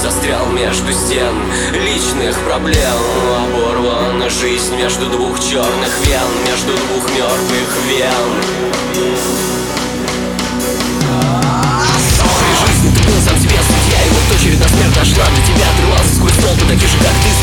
застрял между стен личных проблем. Оборвана жизнь между двух черных вен, между двух мертвых вен. При жизни ты был сам себе судья, и вот очередь на смерть дошла. Для тебя отрывался сквозь толпы таких же, как ты,